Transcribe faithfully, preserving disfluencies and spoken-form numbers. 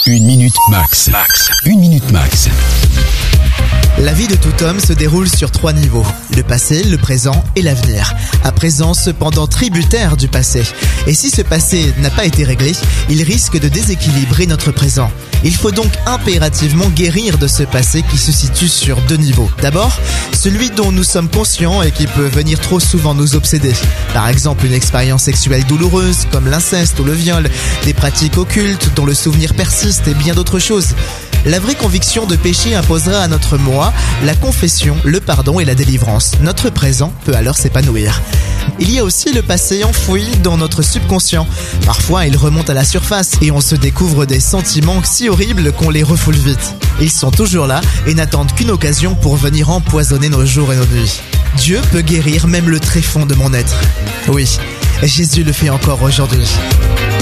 Une minute max. Max. Une minute max. La vie de tout homme se déroule sur trois niveaux, le passé, le présent et l'avenir. À présent, cependant tributaire du passé. Et si ce passé n'a pas été réglé, il risque de déséquilibrer notre présent. Il faut donc impérativement guérir de ce passé qui se situe sur deux niveaux. D'abord, celui dont nous sommes conscients et qui peut venir trop souvent nous obséder. Par exemple, une expérience sexuelle douloureuse comme l'inceste ou le viol, des pratiques occultes dont le souvenir persiste et bien d'autres choses. La vraie conviction de péché imposera à notre moi la confession, le pardon et la délivrance. Notre présent peut alors s'épanouir. Il y a aussi le passé enfoui dans notre subconscient. Parfois, il remonte à la surface et on se découvre des sentiments si horribles qu'on les refoule vite. Ils sont toujours là et n'attendent qu'une occasion pour venir empoisonner nos jours et nos nuits. Dieu peut guérir même le tréfonds de mon être. Oui, Jésus le fait encore aujourd'hui.